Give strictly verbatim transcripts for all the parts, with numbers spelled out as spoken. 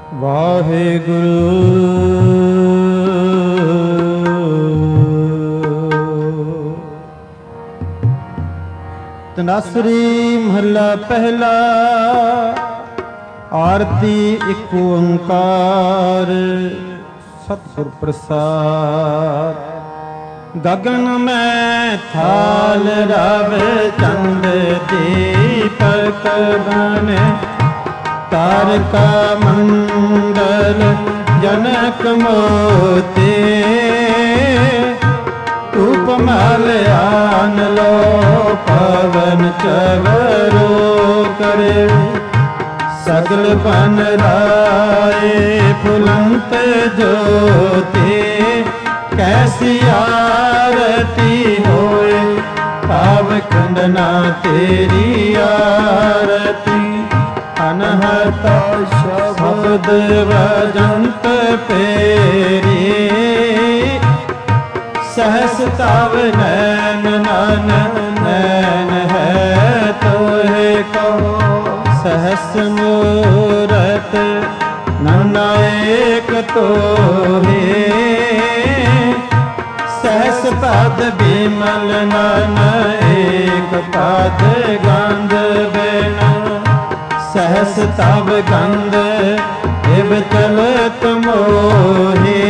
ਵਾਹਿਗੁਰੂ। ਤਨਾਸਰੀ ਮਹੱਲਾ ਪਹਿਲਾ। ਆਰਤੀ ਇੱਕ ਓੰਕਾਰ ਸਤਿਗੁਰ ਪ੍ਰਸਾਦ। ਗਗਨ ਮੈਂ ਥਾਲ ਰਵ ਚੰਦ ਦੀਪਕ ਬਨ ਤਾਰਕਾ ਮੰਡਲ ਜਨਕ ਮੋਤੀ। ਧੂਪ ਮਲ ਆਨ ਲੋ ਪਵਨ ਚਵਰੋ ਕਰੇ। ਸਗਲ ਬਨ ਰਾਏ ਫੁਲੰਤ ਜੋਤੀ। ਕੈਸੀ ਆਰਤੀ ਹੋਏ ਭਾਵ ਖੰਡਨਾ ਤੇਰੀ ਆਰਤੀ। ਅਨਹਤ ਸ਼ਬਦ ਵਜੰਤ ਪੇਰੀ। ਸਹਸ ਤਵ ਨੈਨ ਨਨ ਨੈਨ ਹੈ ਤੋਹਿ ਕੋ। ਸਹਸ ਮੂਰਤ ਨੰਨਾ ਏਕ ਤੋਹਿ। ਸਹਸ ਪਦ ਬਿਮਲ ਨਨ ਏਕ ਪਦ ਗੰਧ ਬਿਨ। ਸਹਸ ਤਬ ਗੰਧ ਇਵ ਚਲਤ ਮੋਹੀ।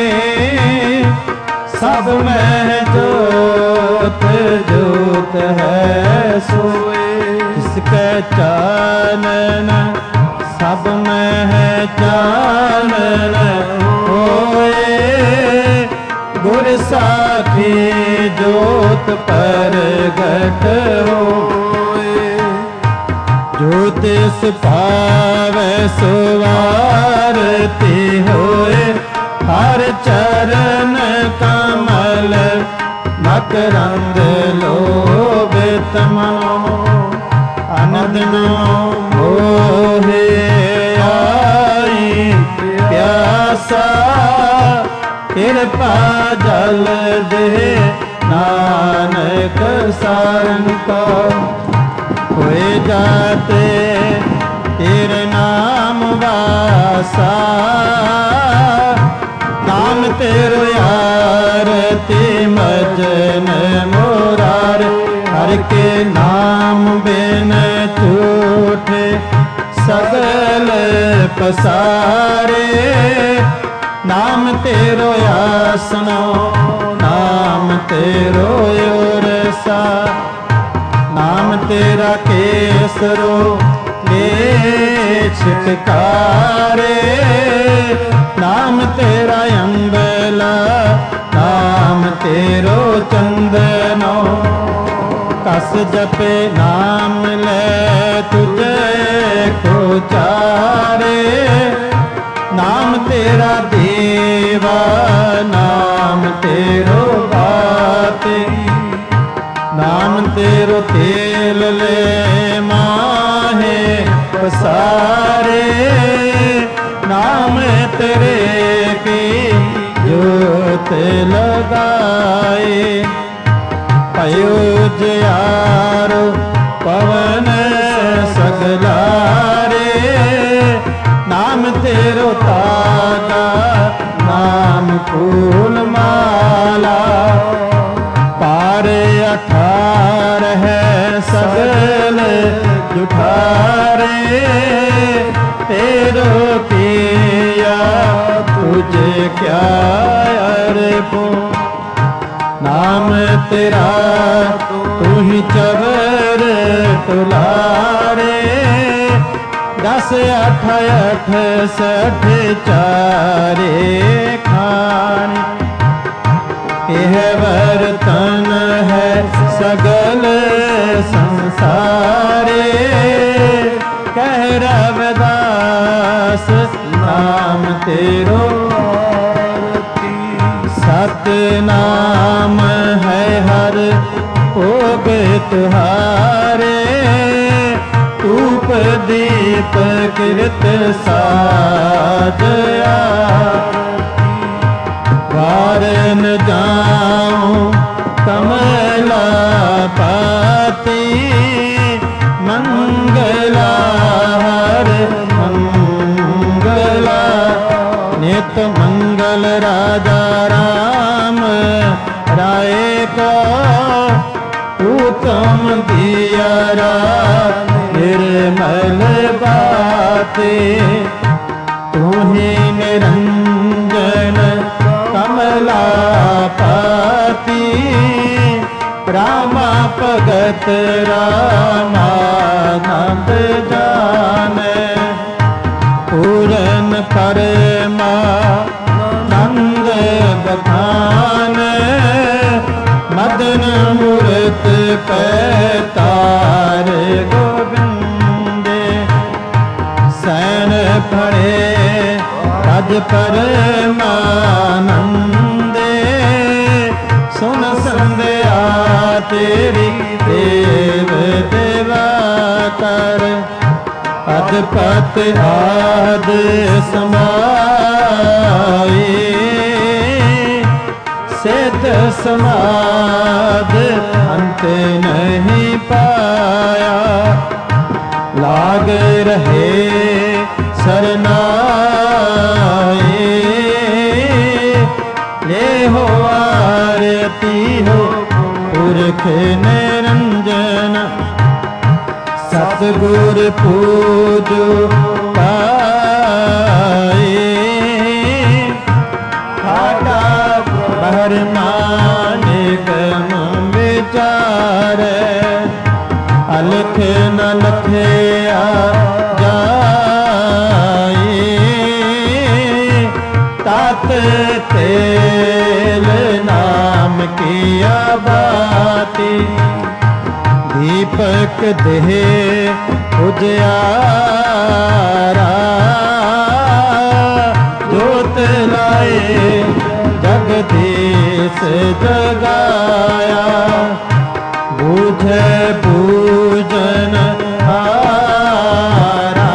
ਸਭ ਮਹਿ ਜੋਤ ਜੋਤ ਹੈ ਸੋਏ। ਇਸਕੈ ਚਾਨਣ ਸਭ ਮਹਿ ਚਾਨਣ ਹੋਏ। ਗੁਰ ਸਾਖੀ ਜੋਤ ਪ੍ਰਗਟ ਹੋਏ। ਜੋ ਤਿਸ ਭਾਵੈ ਸੋ ਆਰਤੀ ਹੋਏ। ਹਰ ਚਰਨ ਕਮਲ ਮਕਰੰਦ ਲੋਭਿਤ ਮਨੋ। ਅਨੰਦ ਨੋ ਮੋਹਿ ਆਈ ਪਿਆਸਾ। ਕਿਰਪਾ ਜਲ ਦੇ ਨਾਨਕ ਸਾਰਨ ਕੋ। ਹੋਏ ਜਾਤੇ ਤੇਰੇ ਨਾਮ ਵਾਸਾ। ਨਾਮ ਤੇਰੋ ਆਰਤੀ ਮਜਨ ਮੁਰਾਰ। ਹਰ ਕੇ ਨਾਮ ਬਿਨ ਝੂਠੇ ਸਗਲ ਪਸਾਰੇ। ਨਾਮ ਤੇਰੋ ਆਸਨੋ ਨਾਮ ਤੇਰੋ ਉਰਸਾ। ਨਾਮ ਤੇਰਾ ਕੇਸਰੋ ਲੈ ਛਿਟਕਾਰੇ। ਨਾਮ ਤੇਰਾ ਅੰਬਲਾ ਨਾਮ ਤੇਰੋ ਚੰਦਨੋ। ਕਸ ਜਪੇ ਨਾਮ ਲੈ ਤੁਝੇ ਕੋ ਚਾਰੇ। ਨਾਮ ਤੇਰਾ ਦੇਵਾ ਨਾਮ ਤੇਰੋ ਬਾਤੇ। ਨਾਮ ਤੇਰੋ ਤੇਲ ਲੈ ਮਾਹੇ ਪਸਾਰੇ। ਨਾਮ ਤੇਰੇ ਕੀ ਜੋਤ ਲਗਾਏ। ਭਇਓ ਜਿਆਰੋ ਪਵਨ ਸਗਲਾਰੇ। ਨਾਮ ਤੇਰੋ ਤਾਗਾ ਨਾਮ ਫੂਲ ਮਾਲਾ। ਪਾਰ ਅਠਾਰ ਹੈ ਸਗਲ ਜੁਠਾਰੇ। ਤੇਰੋ ਕੀਆ ਤੁਝੇ ਕਿਆ ਅਰਪੋ। ਨਾਮ ਤੇਰਾ ਤੂੰ ਹੀ ਚਵਰ ਤੁਲਾਰੇ। ਦਸ ਅਠ ਅਠ ਸਠ ਚਾਰੇ ਖਾਨ। ਇਹ ਵਰਤਨ ਹੈ ਸਗਲ ਸੰਸਾਰੇ। ਕਹਿ ਰਵਿਦਾਸ ਨਾਮ ਤੇਰੋ ਆਰਤੀ। ਸਤ ਨਾਮ ਹੈ ਹਰ ਭੋਗ ਤੁਹਾਰੇ। ਧੂਪ ਦੀਪ ਕਿਰਤ ਸਾਧ ਆਰਤੀ। ਵਾਰਨ ਜਾਉ ਕਮਲਾ ਪਾਤੀ। ਮੰਗਲਾ ਹਰ ਮੰਗਲਾ नित मंगल राजा राम राय को उत्तम दिया निर्मल बाते तुम्हें निरंजन कमलापति रामा भगत रामानंद जाने पूरन परमानंद बखान मदन मूरत पैतार गोविंदे सैन फड़े पद परमानंदे सुन संध्या तेरी देव देवा कर अदपत आद समाए सिद्ध समाध अंत नहीं पाया लाग रहे सरनाए ले हो आरती हो पुरख निरंजन सतगुर पूजो पाए खाटा बहर मानिक विचार अलख न लखया जाए तात तेल नाम किया बाती दीपक देह उजियारा जोत लाए जगदीश जगाया बूझे पूजन हारा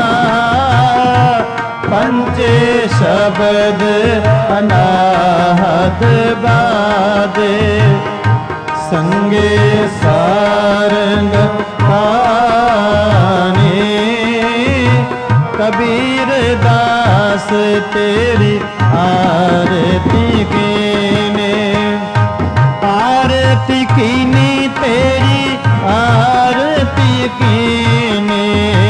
पंचे शब्द अनाहत बादे संगे सारंग पाने कबीर दास तेरी आरती कीने आरती कीनी तेरी आरती कीने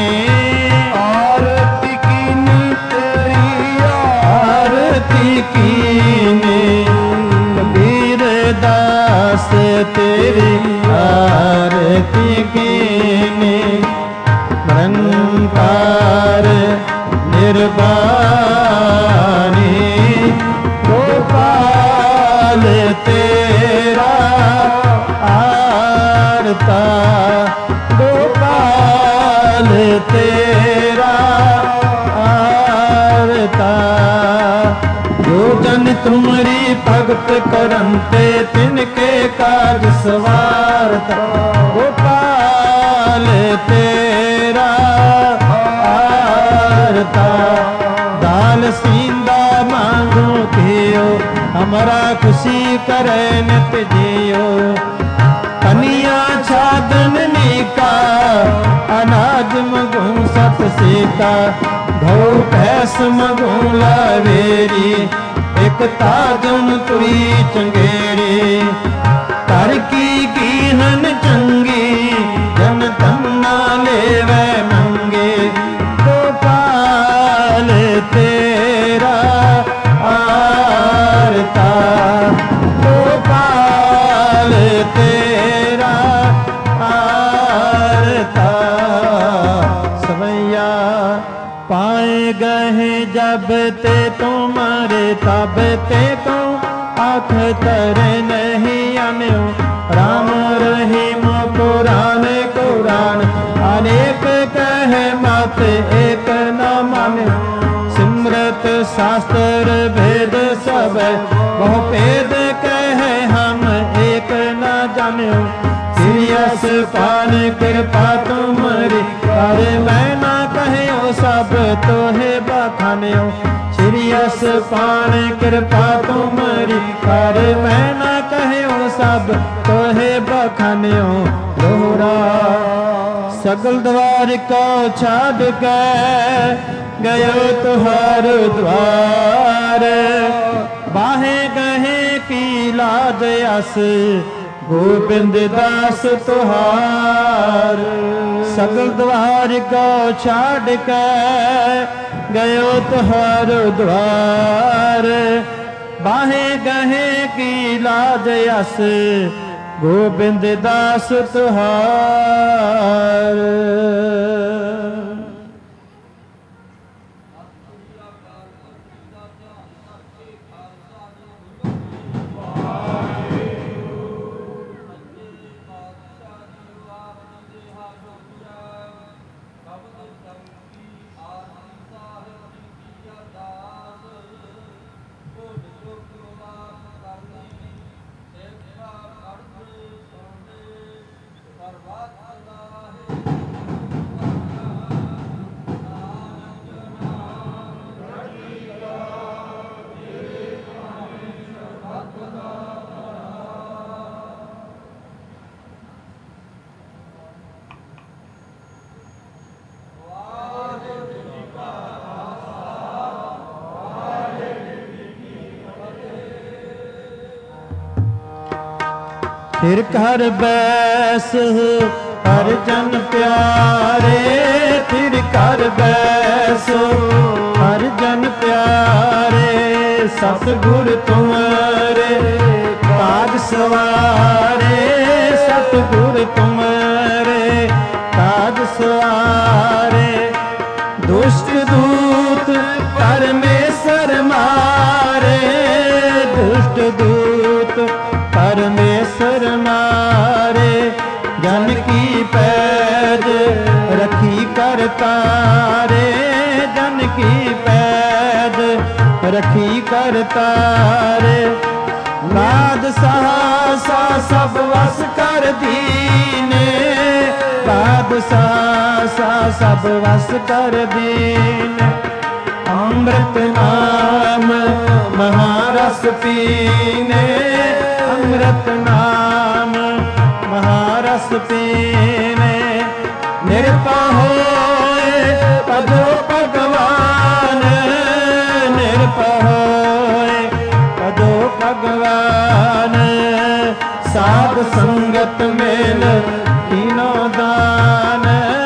आरती कीनी तेरी आरती कीने कबीर दास तेरी आरती कीने निरंकार निर्वाणी गोपाल तेरा आरता गोपाल तेरा आरता जो जन तुमरी भगत करंते तिनके काज सवारता गोपाल तेरा आरता दाल सींदा मांगो थियो हमारा खुशी करे नित जियो कनिया छादन नीका अनाज मगू सत सीता घो भैंस मगू लावेरी एक ताजन तुरी चंगेरी कर की कीहन चंगी जन तन्ना लेवे मंगे गोपाल तेरा आरता गोपाल तेरा आरता सवैया पाए गए जब ते तुम्हारे तब ते तो आँख तरे नहीं आन्यो राम रहीम कुरान कुरान अनेक कहे मत एक न मान्यो सिमरत शास्त्र भेद सब बहु भेद कहे हम एक न जान्यो सिरियस पान कृपा तुम्हारी कर मैं ना कहो सब तोहे बखान्यो सिरियस पान कृपा तुम्हारी कर मैं ना कहो सब तोहे बखान्यो दोहरा सगल द्वार को छाड़ के गयो तुहार द्वार अस गोबिंद दास तुहार। सगल द्वार को छाड़ के गयो तुहारो द्वार। बाहे गहे की लाज अस गोबिंद दास तुहार। फिर कर बैस हर जन प्यारे। फिर कर बैस हर जन प्यारे। सतगुर तुम्हारे काज सवारे। सतगुर तुम्हारे काज सवारे। दुष्ट दूत परमेश्वर मारे। दुष्ट दूत परमेश्वर मारे। जन की पैज रखी कर तारे। जन की पैज रखी कर तारे। लाज सहसा सब वस कर दीने। लाज सहसा सब वस कर दीने। अमृत नाम महारस पीने। अमृत नाम महारस पीने। निरपा होए पदो भगवान। निरपा होए पदो भगवान। साध संगत मेल तीनों दान।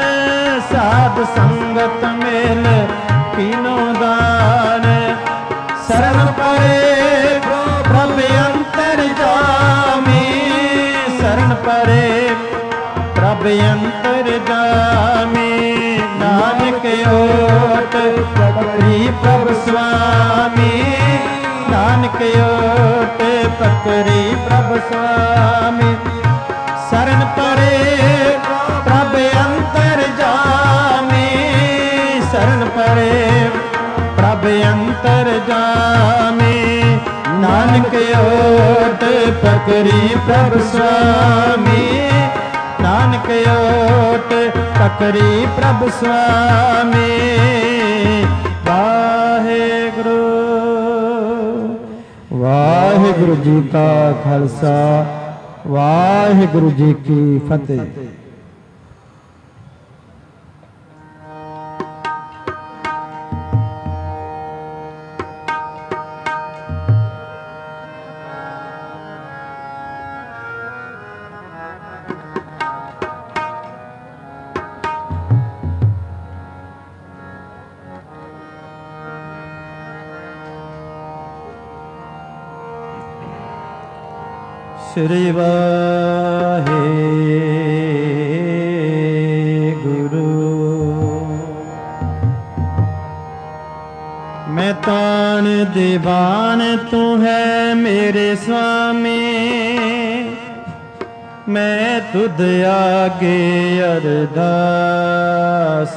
साध संगत मेल तीनों दान। शरण परे प्रभ अंतर जामी। शरण परे प्रभ अंतर जामी। नानक ओट पकड़ी प्रभ स्वामी। नानक ओट पकड़ी प्रभ स्वामी। शरण परे प्रभ अंतर जामी। शरण परे प्रभ अंतर जामी। नानक ओट पकड़ी प्रभ स्वामी। नानक ओट पकड़ी प्रभ स्वामी। वाहेगुरु वाहेगुरु जी का खालसा वाहेगुरु जी की फतेह। श्री वाहेगुरु। मैं तान दीवान तू है मेरे स्वामी। मैं तुद आगे अरदास।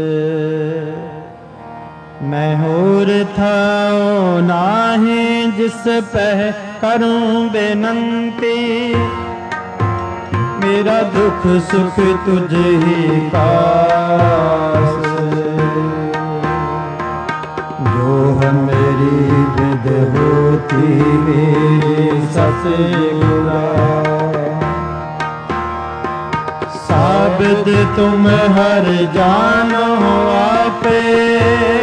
मैं होर थाओ नाही जिस पह करूं बेनंती। मेरा दुख सुख तुझ ही पास। जो है मेरी विद होती मेरी सतगुरा। साबित तुम हर जानो आपे।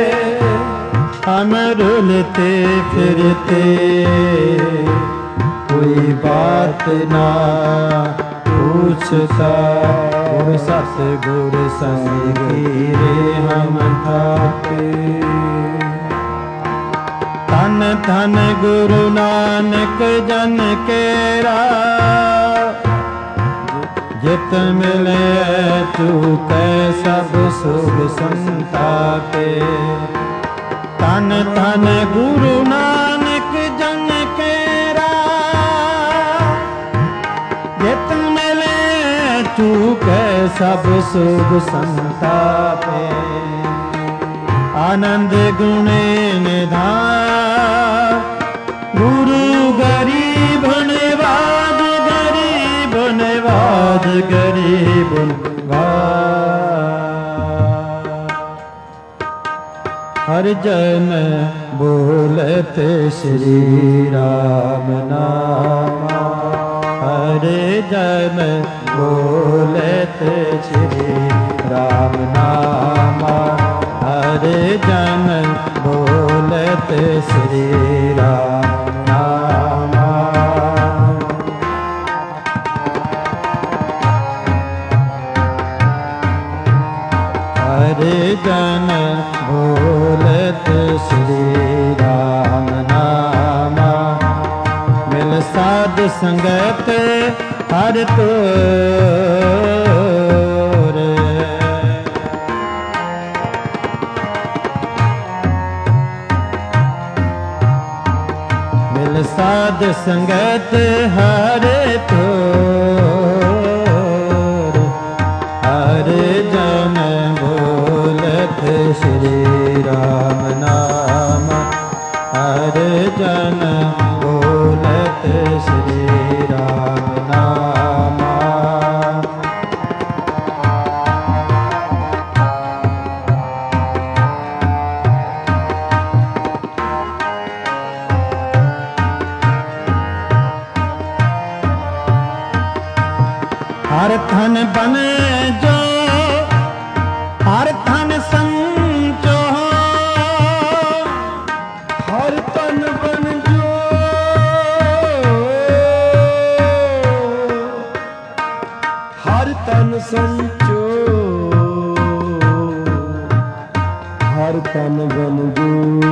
हम रुलते फिरते कोई बात ना पूछता। गुर सतगुर संग गिरे हम थाके। धन धन गुरु नानक जन केरा, जित मिले चूके सब शुभ संतापे। धन धन गुरु नानक जन केरा, जित मिले चूके सब शुभ संतापे। आनंद गुणे निधान गुरु गरीब निवाज, गरीब निवाज, गरीब निवाज। हर जन बोलते श्री राम नामा, हर जन बोलते श्री राम नामा। हर जन बोलते श्री राम नामा। हर जन बोलते श्री राम नामा। मिल साध संगत हर तोरे, साध संगत हर तोर। हर जन बोलत श्री राम नाम, हर जन बोलत श्री राम नाम। हर धन बने जो हर धन संचो, हर तन बन जो हर तन संचो, हर तन बन जो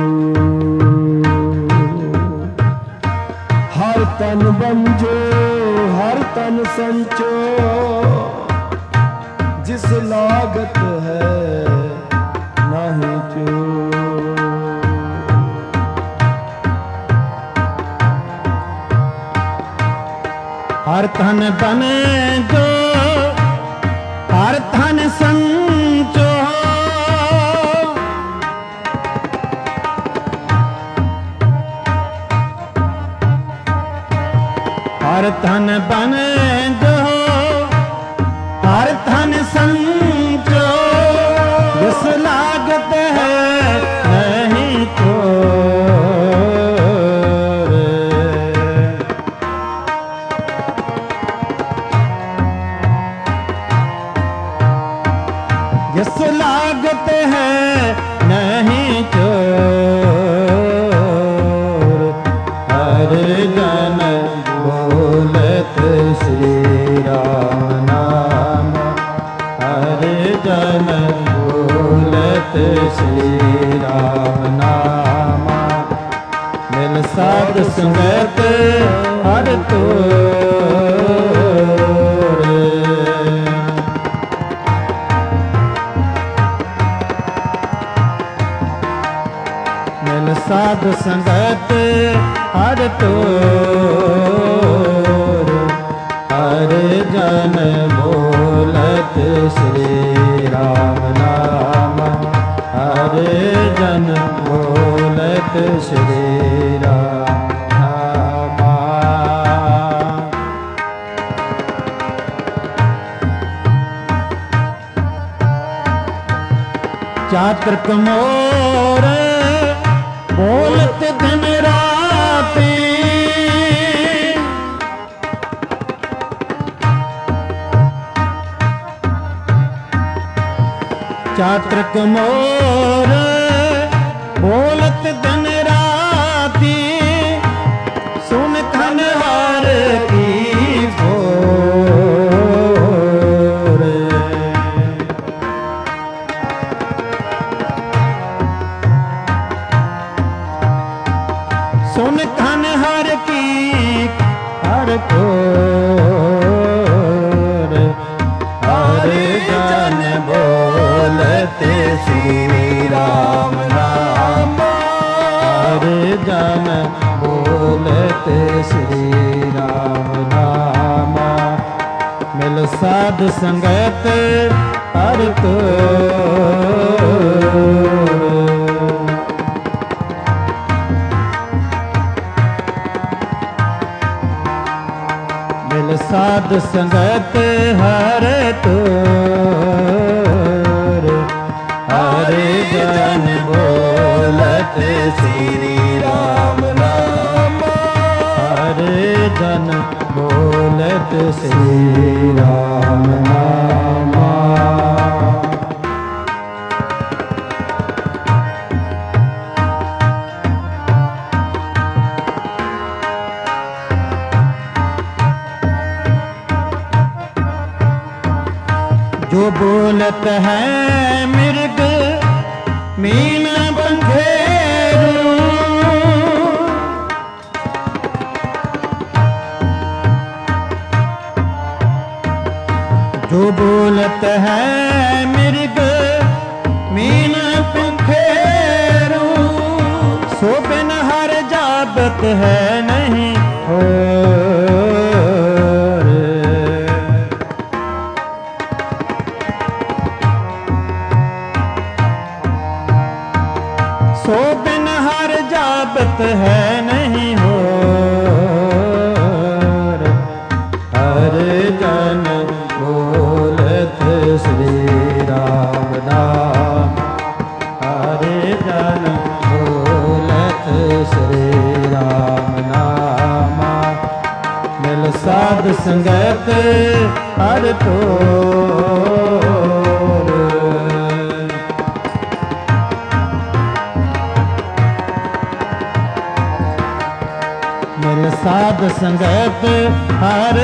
हर तन बन जो हर तन संचो। जिस लागत है नहीं चो। हर तन बने जो हर तन संचो। हर तन बने जो हर तन संचो। जिस लागत है नहीं चोर। जिस लागत है नहीं चोर। हर जन बोलत श्री राम नाम, हर जन बोलत श्री राम नाम। मिल साध संगत हर तोर। मिल साध संगत हर तोर। हर जन बोलत श्री राम नाम, हर जन बोलत श्री राम नाम। चातुर्क मोर बोलत दिन राती। चातुर्क मोर बोलत दिन राती। सुन खन हर सुन कन हर की हर को हर जन बोलते श्री राम नाम हर जन बोलते श्री राम नाम मिल साध संगत हर को मिल साध संगत हर तोर हरे जन बोलत श्री राम नाम हरे जन बोलत श्री राम नाम जो बोलत है मृग मीन बंधेरू जो बोलत है मृग मीन बंधेरू सो बिन हर जाबत है नहीं हो सो बिन हर जाबत है नहीं हो हर जन बोलत श्री राम नाम हर जन बोलत श्री राम नाम मिल साध संगत हर तो मिल साध संगत हर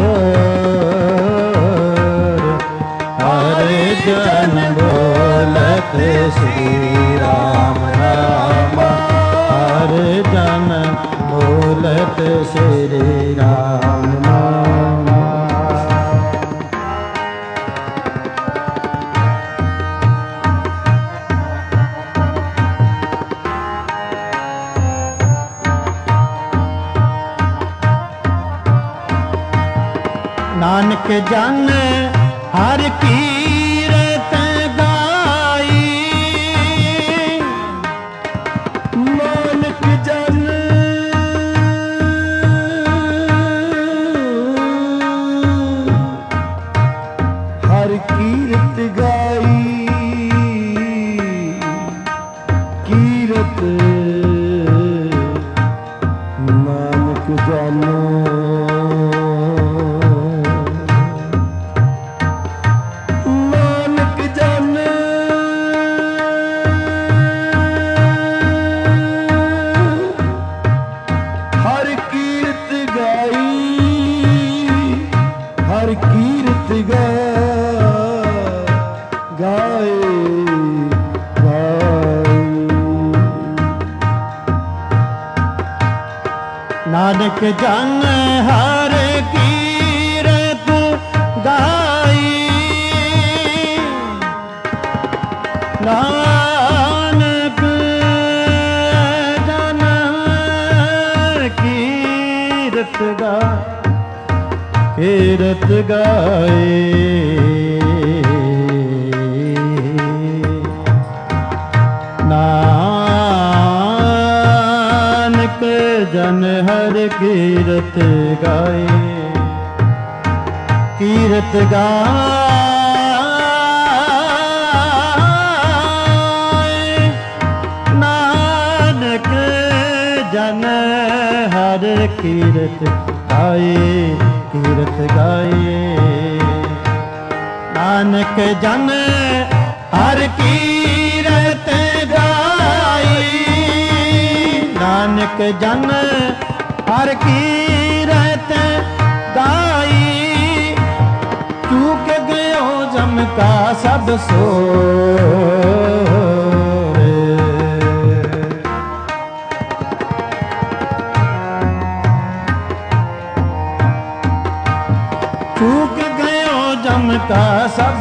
तोर हर जन बोलत श्री राम नाम हर जन बोलत श्री राम नाम नानक जन हर कीरत गाई नानक जन हर कीरत गाई कीरत नानक जन कीरत गा गाए गाए नानक जन हर कीरत गाई नानक जन कीरत गा कीरत गाए नानक जन हर कीरत गाए कीरत गाए नानक जन हर कीरत गाए कीरत गाए नानक जन हर कीरत गाई नानक जन हर कीरत गाई चूक गयो जम का सब सो ਸਭ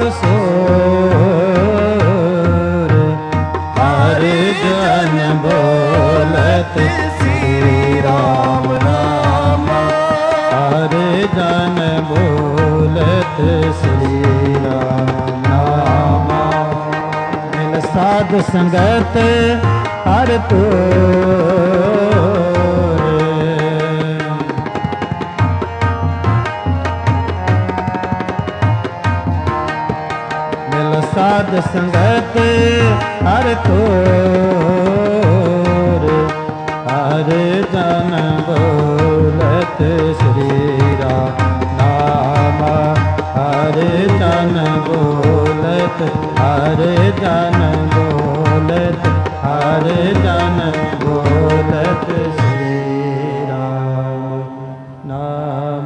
ਸੋਰ ਹਰ ਜਨ ਬੋਲਤ ਸ੍ਰੀ ਰਾਮ ਨਾਮ ਹਰ ਜਨ ਬੋਲਤ ਸ੍ਰੀ ਰਾਮ ਨਾਮ ਮਿਲ ਸਾਧ ਸੰਗਤ ਹਰ ਤੋਰ ਮਿਲ ਸਾਧ ਸੰਗਤ ਹਰ ਤੋਰ ਹਰ ਜਨ ਬੋਲਤ ਸ੍ਰੀ ਰਾਮ ਨਾਮ ਹਰ ਜਨ ਬੋਲਤ ਹਰ ਜਨ ਬੋਲਤ ਹਰ ਜਨ ਬੋਲਤ ਸ੍ਰੀ ਰਾਮ ਨਾਮ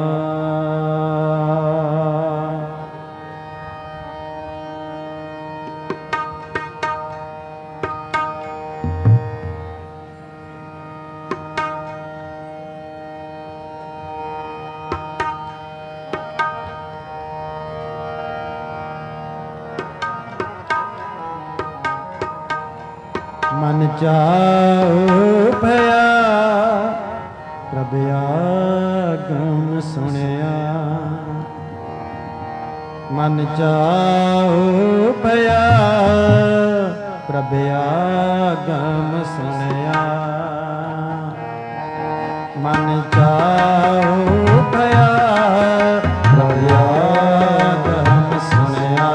ਮਨ ਚਾਉ ਭਇਆ ਪ੍ਰਭ ਆਗਮ ਸੁਣਿਆ ਮਨ ਚਾਉ ਭਇਆ ਪ੍ਰਭ ਆਗਮ ਸੁਣਿਆ ਮਨ ਚਾਉ ਭਇਆ ਪ੍ਰਭ ਆਗਮ ਸੁਣਿਆ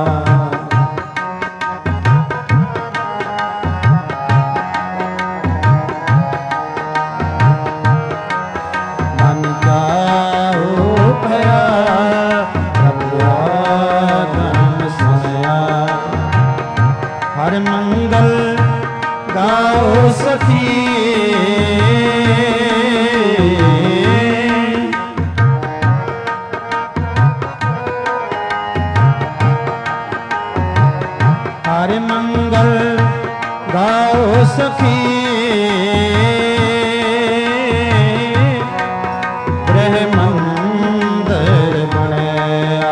ਹਰ ਮੰਗਲ ਗਾਓ ਸਖੀ ਹਰ ਮੰਗਲ ਗਾਓ ਸਖੀ ਬ੍ਰਹਮੰਦਰ ਬਣਿਆ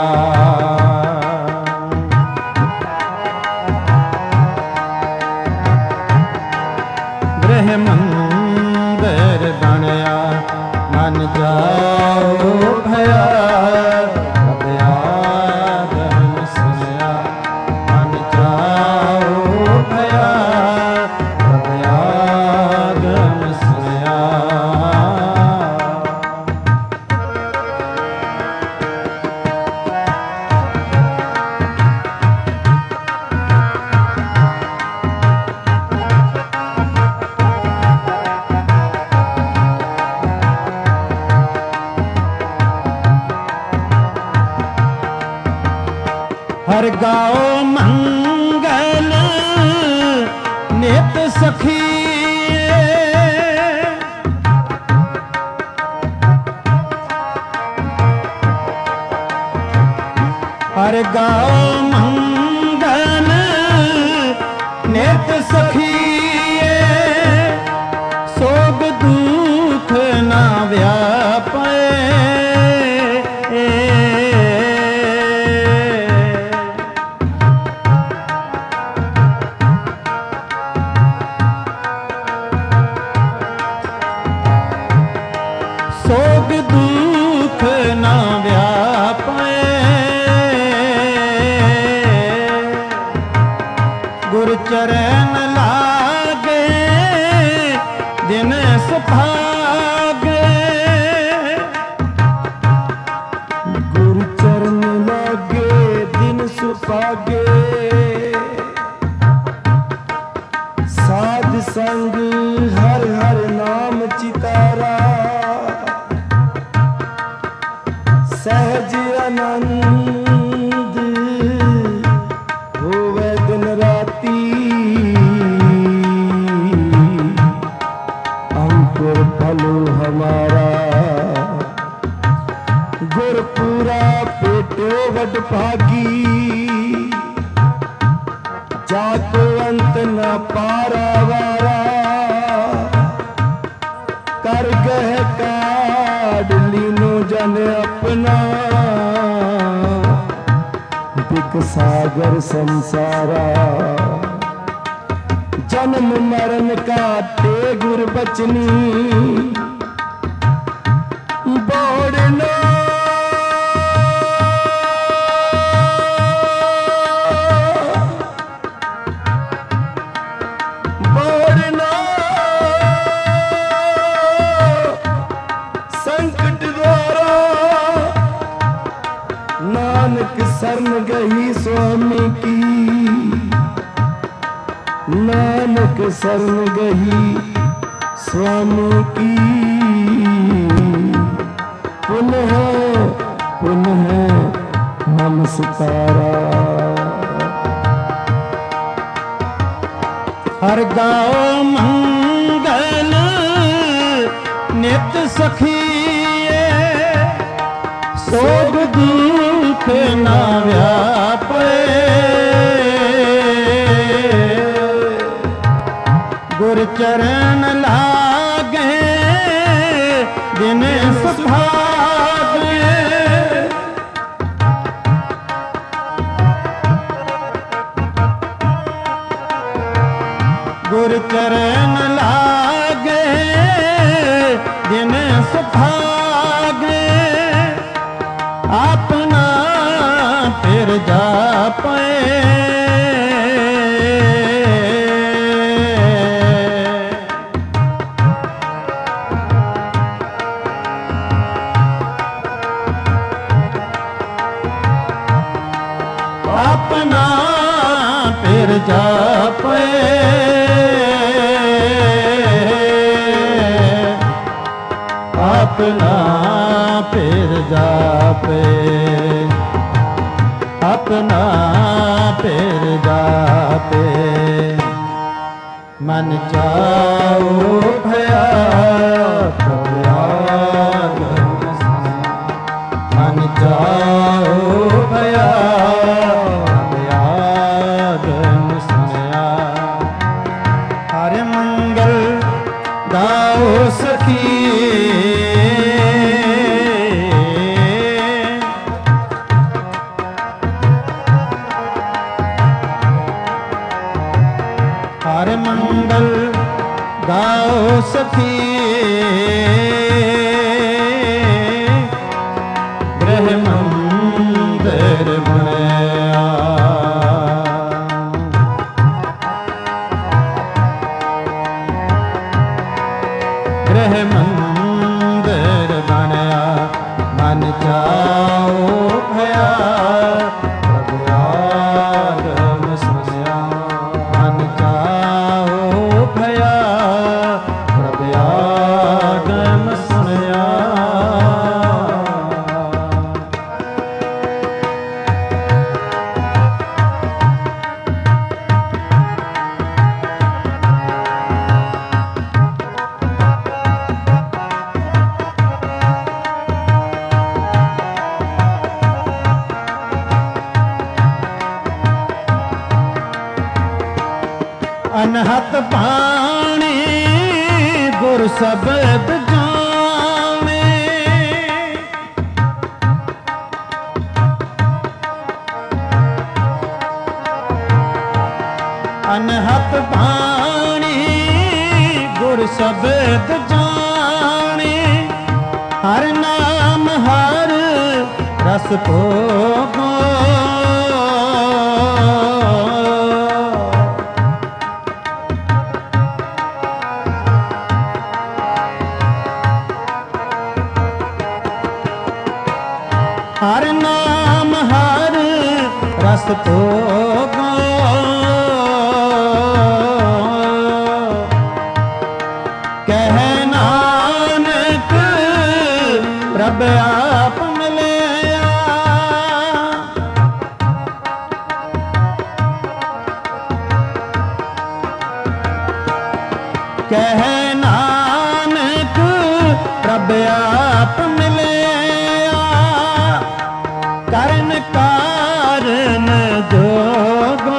ਮੰਦਰ ਬਣਿਆ ਮਨ ਜਾਉ ਭਇਆ ਪ੍ਰਭ ਆਗਮ ਸੁਣਿਆ ਮਨ ਜਾਉ ਭਇਆ ਪ੍ਰਭ ਆਗਮ ਸੁਣਿਆ ਹਰ ਗਾਓ ਮੰਗਲ ਨਿਤ ਸਖੀਏ ਹਰ ਗਾਓ ਮੰਗਲ ਨਿਤ ਸਖੀਏ ਸੋਗ ਦੁਖ ਨਾ ਵਿਆਪੇ ਸੋਗ ਦੁਖ ਨਾ ਵਿਆਪੇ ਗੁਰ ਚਰਨ ਲਾਗੇ ਦਿਨ ਸੁਭਾਗੇ ਗੁਰ ਚਰਨ ਲਾਗੇ ਦਿਨ ਸੁਭਾਗੇ ਸਾਧ ਸੰਗ ਹਰ ਹਰ ਨਾਮ ਚਿਤਾਰਾ ਸਹਿਜ ਆਨੰਦ ਹੋਵੇ ਦਿਨ ਰਾਤੀ ਅੰਕੁਰ ਫਲ ਹਮਾਰਾ ਗੁਰਪੂਰਾ ਪੇਟੋ ਵਡ ਭਾਗੀ ਜਾਕੋ ਅੰਤ ਨ ਪਾਰਾਵਾਰਾ ਕਰ ਗਹਿ ਕਾਢ ਲੀਨੋ ਜਨ ਆਪਣਾ सागर संसारा। जन्म मरण काटे गुर बचनी बोड़ना बोड़ना संकट द्वारा नानक शरण गई स्वामी की। नानक शरण गई स्वामी की। पुनः पुनः नमस्कारा। हर गाओ मंगल नित सखिए सोग दुख ना व्यापे। गुर चरण लागे दिन सुभागे। गुर चरण लागे दिन सुभागे। अपना फिर जापे। अपना फिर जापे। अपना फिर जापे। अपना फिर जापे। मन चाओ भया प्रयाग। मन चाओ भया प्रयाग सुनया। हर मंगल गाओ सखी। हर मंगल गाओ सखी। गृह मंदिर बनया। गृह मंदिर बनया। मन चाओ भया प्रभु आगम सुनया। मन चाओ भया प्रभु आगम सुनया। अनहत पानी गुर शब्द जावे। अनहत पानी गुर शब्द जाने। हर नाम हर रस भोगो। हर नाम हर रस भोगो। कह नानक प्रभ आप मिलया। कह नानक प्रभ आप मिलया। करन कारण जोगो।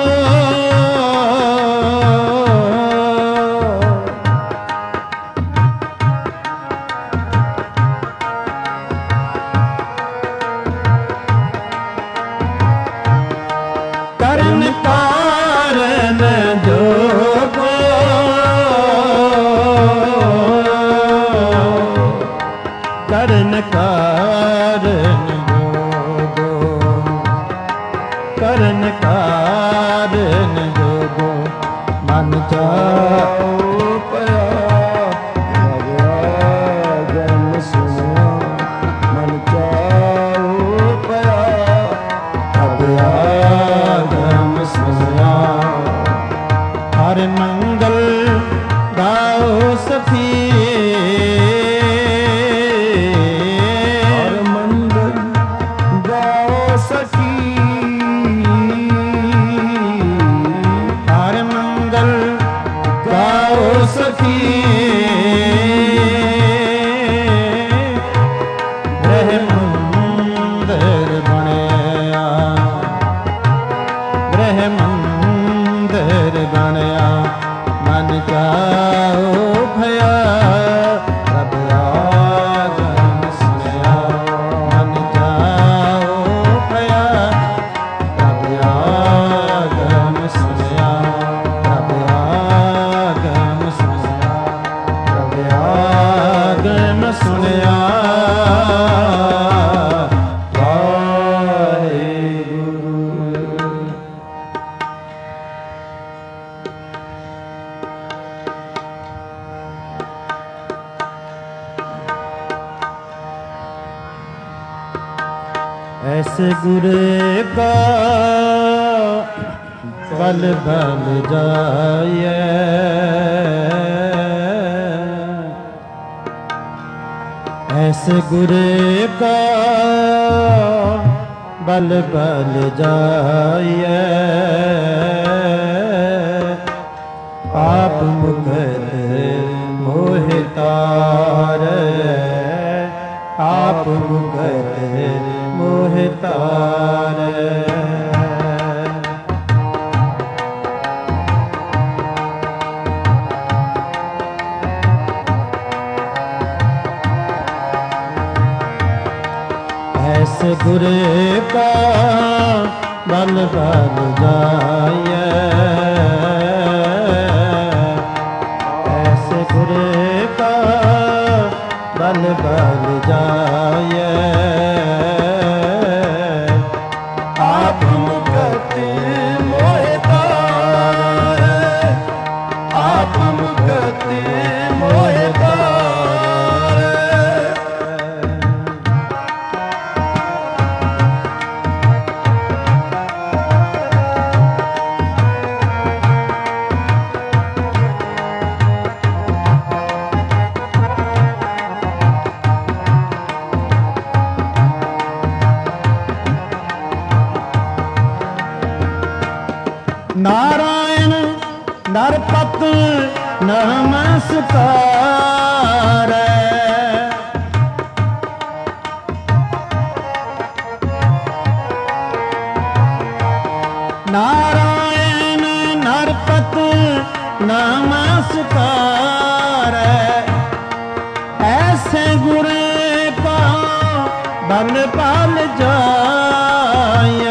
ऐसे गुरे का बल बल जाए, ऐसे गुरे का बल बल जाए, आप मुकत मोह तारे, आप मुकत मोह तारे। ऐसे गुरे का बल बल जाए, ऐसे गुरे का बल बल जाए, आप मुकत मोह तारे, आप मुकत मोह तारे। नारायण नरपत नमस्कार, नारायण नरपत नमस्कार, ऐसे गुरे का बल बल जाए,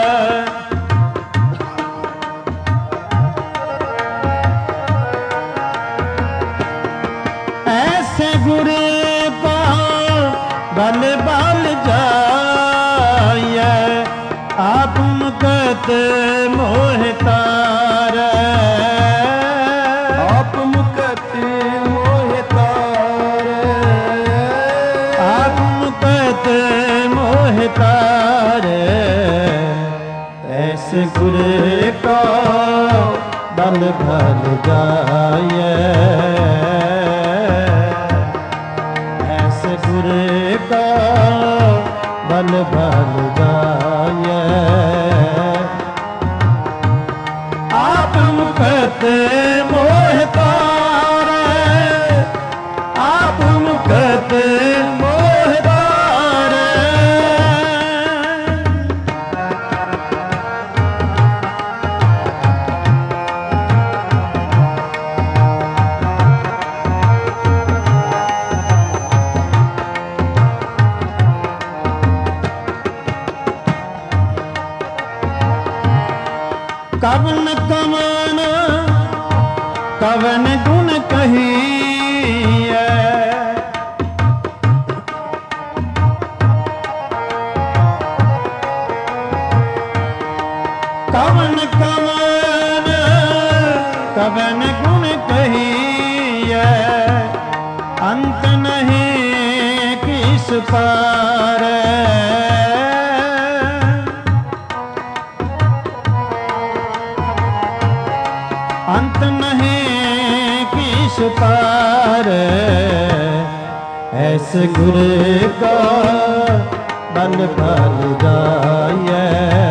गुरे का बल बल जाए, आप मुकत मोह तारे, आप मुकत मोह तारे, आप मुकत मोह तारे। ऐसे गुरे का बल बल जाए, गुरे का बल बल जाए, आप मुकत मोह तारे, आप मुकत मोह तारे। कवन कवन कवन गुण कहिए, कवन कवन कवन गुण कहिए अंत नहीं किस पार। अंत नहीं किस पार। ऐसे गुरु का बल बल जाए।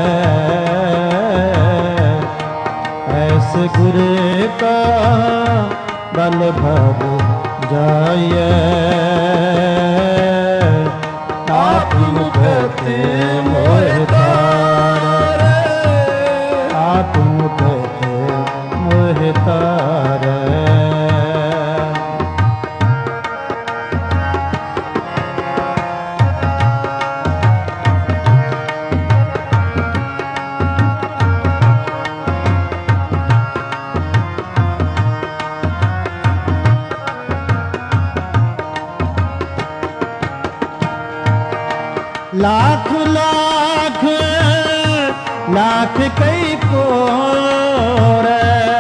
ऐसे गुरु का बल बल जाए। आप मुखते मोह तार। आप मुखते मोह तार। लाख लाख लाख कई कोर।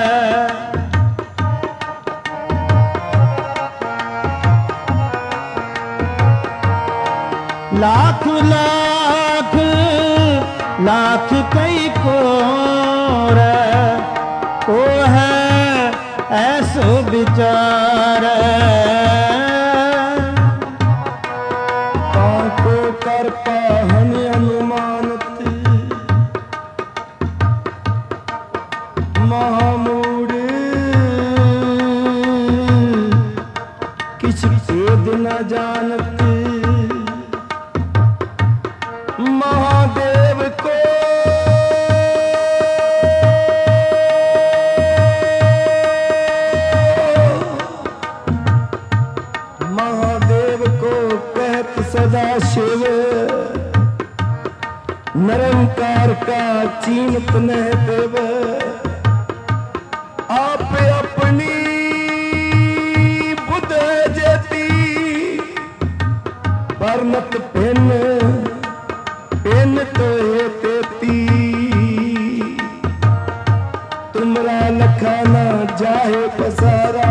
लाख लाख लाख कई कोर। को है ऐसो विचार। कर पाहन अनुमानत महामूढ़। किछ भेद न जानत महादेव को। महादेव को कहत सदा शिव। निरंकार का चीनत न देव। आप अपनी बुध जेती परनत पेन पेन तो ये तेती। तुमरा लखाना जाहे पसारा।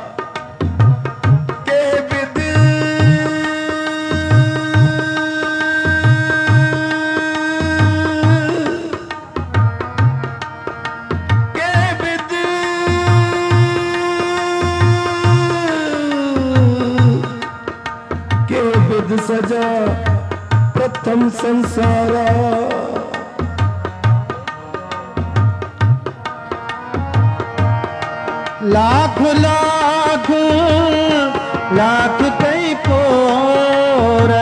सजा प्रथम संसारा। लाख लाख लाख कई कोर।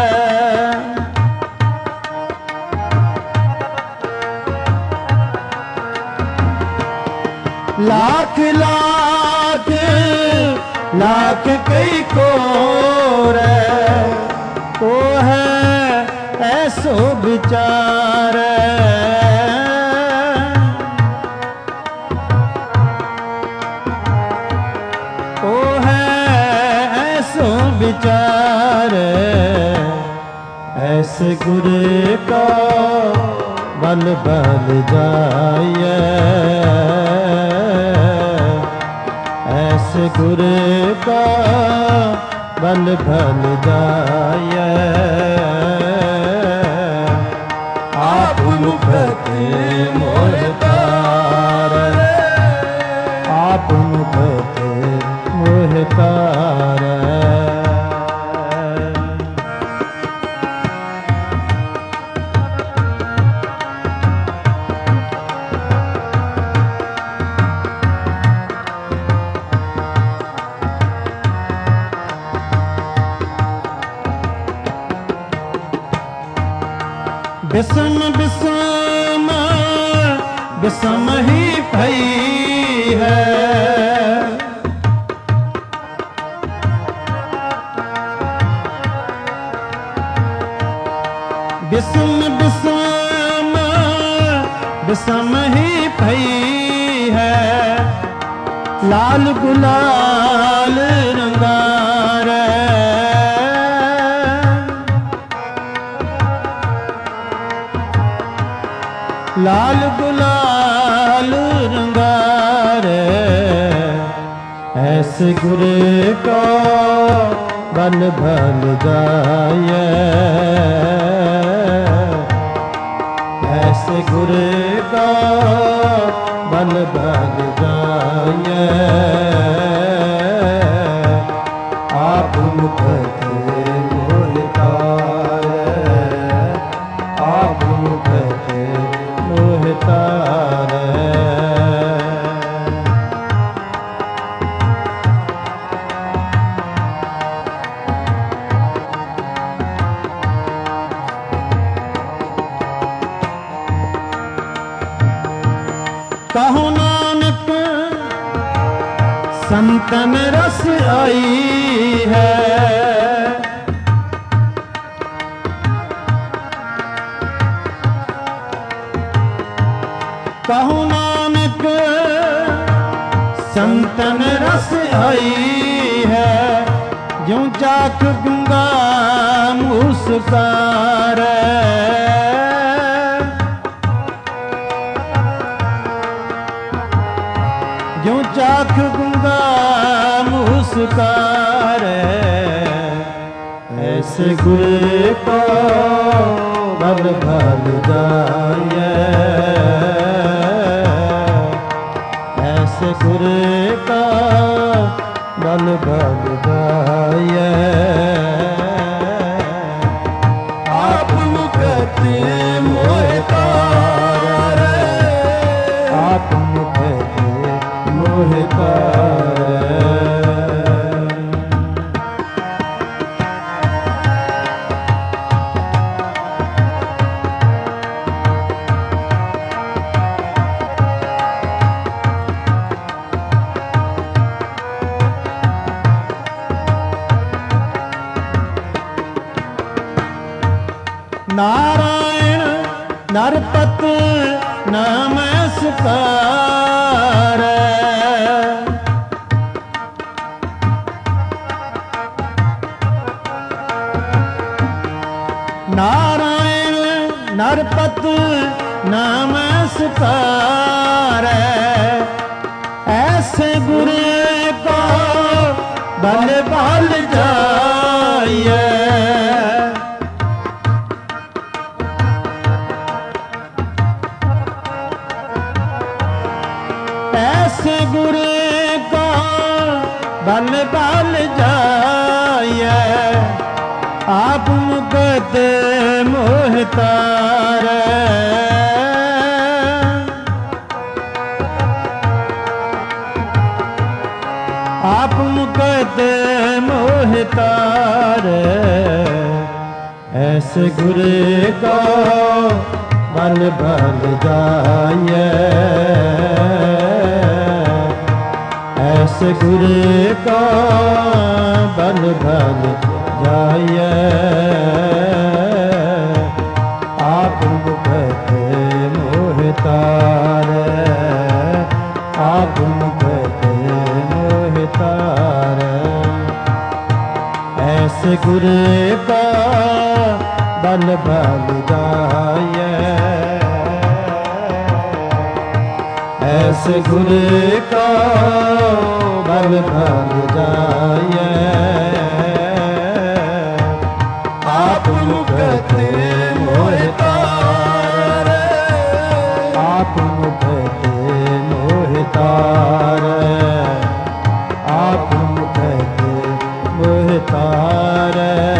लाख लाख लाख कई कोर। को है ऐसो विचार। को है ऐसो विचार। ऐसे गुरु का बल बल जाए। ऐसे गुरु का बल बल जाए। आप मुखते मोह तार। आप मुखते मोह तार। बिसम बिसम बिसम ही भई है। बिसम बिसम बिसम ही भई है। लाल गुलाल रंगार। लाल गुलाल रंगार। ऐसे गुर को बल भल जाए, ऐसे गुर को बल भल जाए, आप मुखत मोहितार, आप मुखत मोहितार। कहो नानक संतन रस आई है, कहो नानक संतन रस आई है, ज्यों जाक गंगा मुस्कारे, ज्यों चाख गंगा मुस्कारे, ऐसे गुर को बल भल जाए, ऐसे गुर का बल भल जाए, आप मुखत मोहितार, आप मुखत मोहितार। नारायण नरपत नमस्कार, नारायण नरपत नमस्कार, ऐसे गुर को बल बल जाए, ऐसे गुर को बल बल जाए, आप मुकत मोहितार, आप मुकत मोहितार, ऐसे गुर को बल बल जाए, ऐसे गुर को बल बल जाए, आप मुखत मोहितार, आप मुखत मोहितार, ऐसे गुर को बल बल जाए, ऐसे गुर को बल बल जाए, आप मुखत मोहितार, आप मुखत मोहितार, आप मुखत मोहितार।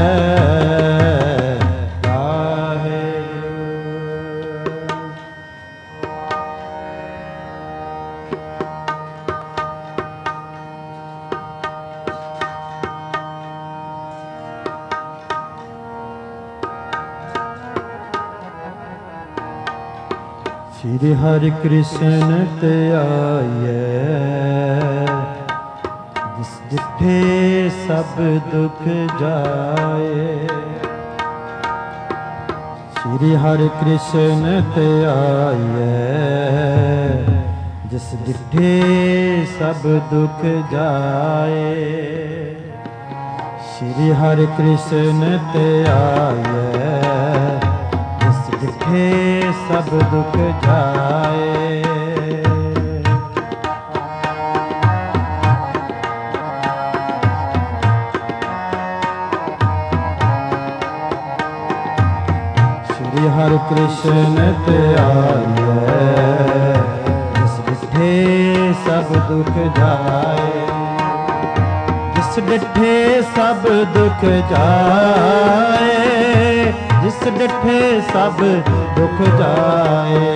श्री हरि कृष्ण ते आये, जिस जिठे सब दुख जाए, श्री हरि कृष्ण ते आये, जिस जिठे सब दुख जाए, श्री हरि कृष्ण ते आये, जिस जिठे सब दुख जाए, हरि कृष्ण त्यागे, जिस डिठे सब दुख जाए, जिस डिठे सब दुख जाए, जिस डिठे सब दुख जाए।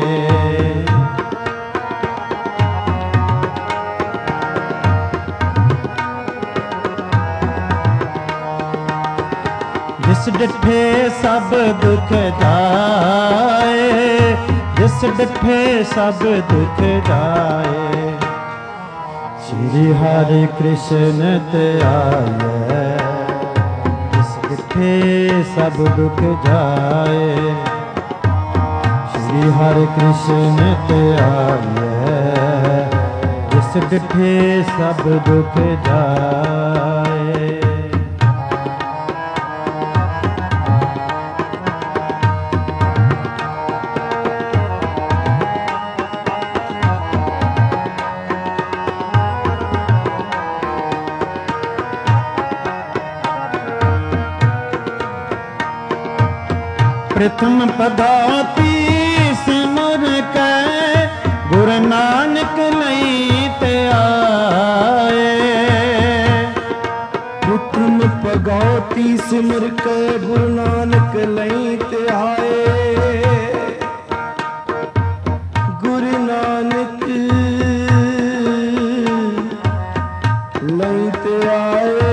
जिस डिठे सब दुख जाए, जिस डिठे सब दुख जाए। श्री हरि कृष्ण त्यागे, जिस डिठे सब दुख जाए। श्री हरि कृष्ण त्यागे, जिस डिठे सब दुख जाए। प्रथम पदाती सिमर के, गुरु नानक लई ते आए। प्रथम पगाती सिमर के, गुरु नानक लई ते आए। गुरु नानक लई ते आए।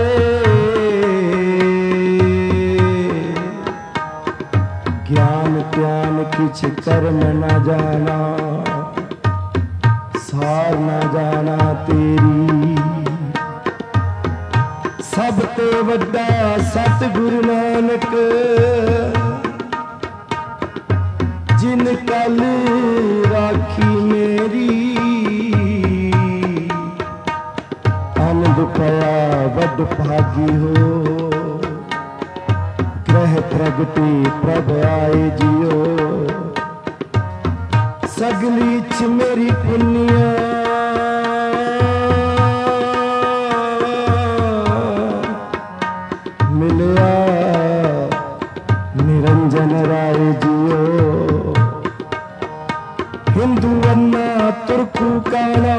ज्ञान त्यान किछ कर्म न जाना, सार न जाना तेरी। सब ते वड्डा सतगुरु नानक, जिन कल राखी मेरी। आनंद पाया वड भागी हो, ग्रह प्रगति प्रभ आए जियो। सगली च मेरी पुनिया, मिलया निरंजन राय जियो। हिंदू अन्ना तुर्कू काना,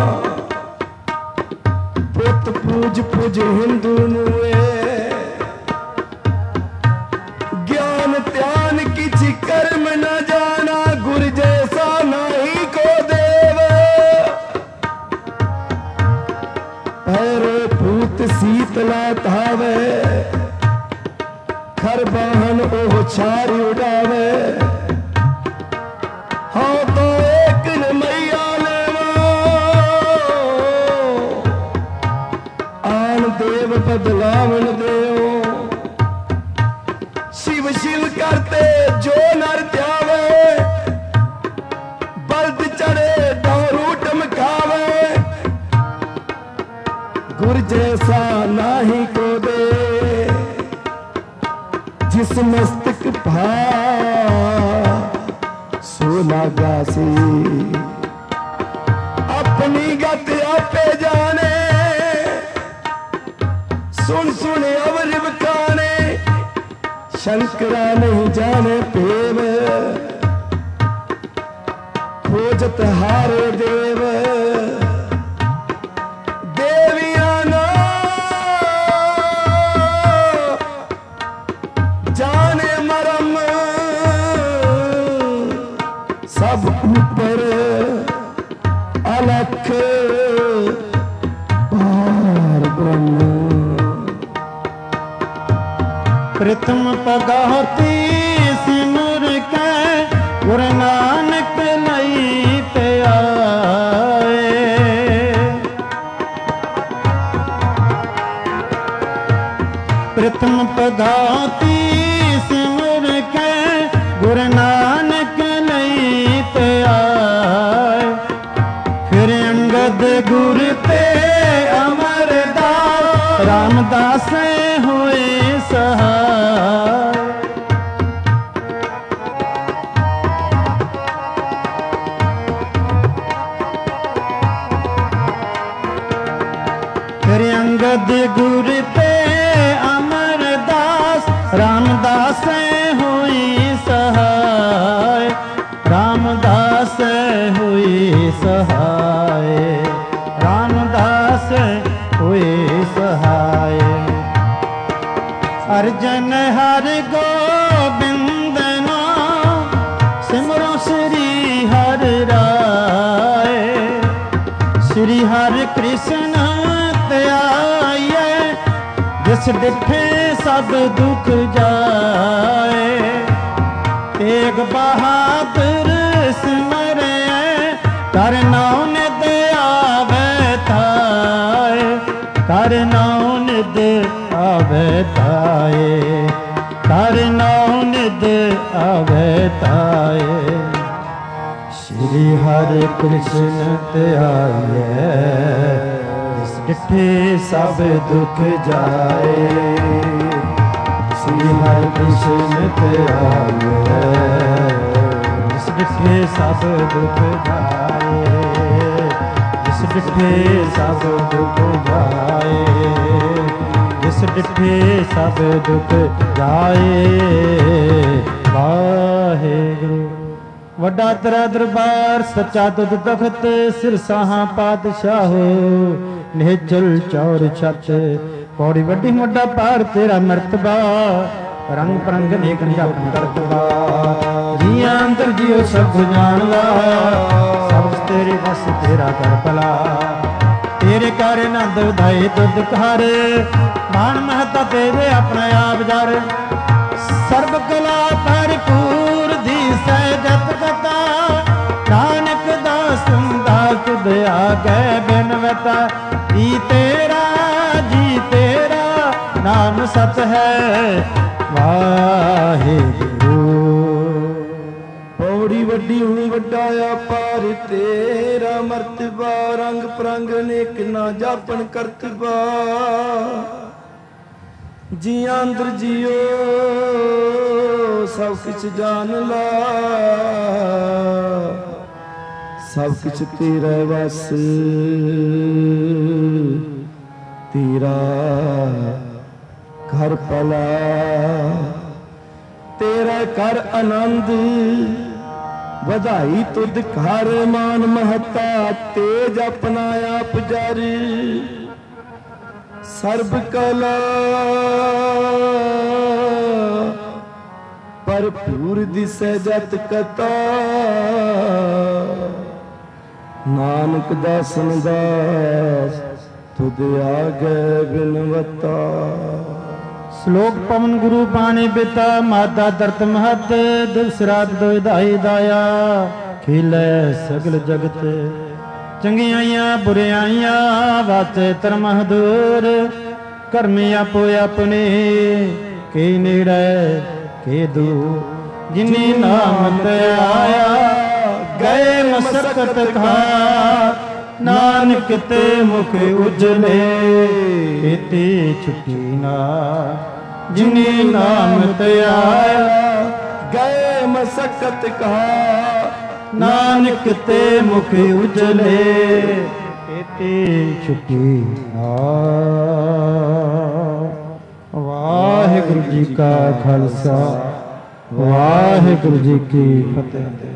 पुत पूज पूज हिंदू नुए। ज्ञान त्यान किछ कर्म न जाना, गुर जैसा नहीं को देव। भैरो भूत शीतला धावे, खर बाहन ओह छार उड़ावे। हाँ तो एक न मैया लेवा, आन देव बदलावन देव। शिव शिव करते जो नर त्यावे, बल्द चढ़े दारू टमकावे। गुर जैसा नाही को दे, जिस मस्तक भा सो लागा सी। अपनी गत आपे जाने, सुन सुन अवर बकाने। शंकरा नहीं जाने पेव, खोजत हारे देव। देविया ना जाने मरम, सब ऊपर अलख पार ब्रह्म। प्रथम पगाती सिमर के, गुरु नानक लई ते आए। प्रथम पगाती सिमर के, गुरु नानक लई ते आए। फिर अंगद गुर ते अमरदास, रामदास होए सहाय। फिर अंगद गुर ते अमरदास, रामदास होई सहाय। ਹੋਏ ਸਹਾय। ਅਰਜਨ ਹਰ ਗੋਬਿੰਦ ਨਾਮ ਸਿਮਰੋ ਸ੍ਰੀ ਹਰਿ ਰਾਏ। ਸ੍ਰੀ ਹਰਿ ਕ੍ਰਿਸ਼ਨ ਧਿਆਈਐ ਜਿਸ ਡਿਠੇ ਸਭ ਦੁਖ ਜਾਏ। ਤੇਗ ਬਹਾਦਰ ਸਿਮਰਿਐ ਕਰ ਨਾਉ ਨਿਦ ਆਵੈ ਥਾਇ। ਕਰ ਨਾਉ ਨਿਦ ਆਵੈ ਥਾਇ। ਕਰ ਨਾਉ ਨਿਦ ਆਵੈ ਥਾਇ। ਸ੍ਰੀ ਹਰਿ ਕ੍ਰਿਸ਼ਨ ਧਿਆਈਐ ਜਿਸ ਡਿਠੇ ਸਭ ਦੁਖ ਜਾਏ। ਸ੍ਰੀ ਹਰਿ ਕ੍ਰਿਸ਼ਨ ਧਿਆਈਐ ਜਿਸ ਡਿਠੇ ਸਭ ਦੁਖ ਜਾਏ। ਜਿਸ ਡਿਠੇ ਸਭ ਦੁਖ ਜਾਏ। ਜਿਸ ਡਿਠੇ ਸਭ ਦੁਖ ਜਾਏ। ਵਾਹਿਗੁਰੂ। ਵੱਡਾ ਤੇਰਾ ਦਰਬਾਰ ਸੱਚਾ ਤੁਧ ਤਖਤ ਸਿਰ ਸਾਹਾਂ ਪਾਤਸ਼ਾਹੋ। ਨਿਹਚਲ ਚੌਰ ਛੱਤ ਪੌੜੀ ਵੱਡੀ ਵੱਡਾ ਪਾਰ ਤੇਰਾ ਮਰਤਬਾ। ਰੰਗ ਪਰੰਗ ਨੇਕ ਨਿਜਾਪਨ ਕਰਤਬਾ। ਜੀਆਂ ਅੰਦਰ ਜੀਓ ਸਭ ਜਾਣ ਲਾ ਸਭ ਤੇਰੇ ਬਸ ਤੇਰਾ ਕਰ ਭਲਾ। ਤੇਰੇ ਕਰ ਆਨੰਦ ਵਧਾਏ ਤੁਧ ਘਰ ਮਾਨ ਮਹਤਾ ਤੇਰੇ ਆਪਣਾ ਆਪ ਜਰ। ਸਰਬ ਕਲਾ ਭਰਪੂਰ ਦੀ ਸਹਿਜਤ ਕਥਾ ਨਾਨਕ ਦਾਸ ਤੁਮਦਾ ਤੁਧ ਆਗੇ ਬਿਨਵਤਾ। ਜੀ ਤੇਰਾ ਜੀ ਤੇਰਾ ਨਾਮ ਸਤ ਹੈ ਵਾਹਿਗੁਰੂ। ਪੌੜੀ ਵੱਡੀ ਹੋਈ ਵੱਡਾ ਅਪਾਰ ਤੇਰਾ ਮਰਤਬਾ। ਰੰਗ ਪਰੰਗ ਨੇਕ ਨਾ ਜਾਪਨ ਕਰਤਬਾ। ਜੀਆਂ ਅੰਦਰ ਜੀਓ ਸਭ ਕੁਛ ਜਾਣ ਲਾ ਸਭ ਕੁਛ ਤੇਰਾ ਵਸ। ਤੇਰਾ ਘਰ ਭਲਾ ਤੇਰਾ ਕਰ ਆਨੰਦ ਵਧਾਈ ਤੁਧ ਘਰ ਮਾਨ ਮਹਤਾ। ਤੇਜ ਆਪਣਾ ਆਪ ਜਰ ਸਰਬ ਕਲਾ ਭਰਪੂਰ ਦਿਸੈ ਜਤ ਕਥਾ। ਨਾਨਕ ਦਾਸਨ ਦਾਸ ਤੁਧ ਆਗੇ ਬਿਨਵਤਾ। ਸ਼ਲੋਕ ਪਵਨ ਗੁਰੂ ਬਾਣੀ ਬਿਤਾ ਮਾਦਾ ਦਰਤ ਮਹਤ। ਦਿਵਸ ਰਾਤ ਦੋ ਵਿਧਾਈ ਦਾਇਆ ਖੇਲੇ ਸਗਲ ਜਗਤ। ਚੰਗਿਆਈਆਂ ਬੁਰਿਆਈਆਂ ਵਾਚੇ ਧਰਮ ਦੂਰ। ਕਰਮੀ ਆਪੋ ਆਪਣੇ ਕੇ ਨੇੜੇ ਕੇ ਦੂਰ। ਜਿਨੀ ਨਾਮ ਤੇ ਆਇਆ ਗਏ ਮਸਕਤ ਖਾ। ਨਾਨਕ ਤੇ ਮੁਖ ਉਜਲੇ ਕੀਤੀ ਛੁੱਟੀ ਨਾ। ਜਿਨੀ ਨਾਮ ਤੇ ਆਇਆ ਗਏ ਮਸਕਤ ਕਹਾ। ਨਾਨਕ ਤੇ ਮੁਖ ਉਜਲੇ ਕੀਤੀ ਛੁੱਟੀ ਨਾ। ਵਾਹਿਗੁਰੂ ਜੀ ਕਾ ਖਾਲਸਾ ਵਾਹਿਗੁਰੂ ਜੀ ਕੀ ਫਤਿਹ।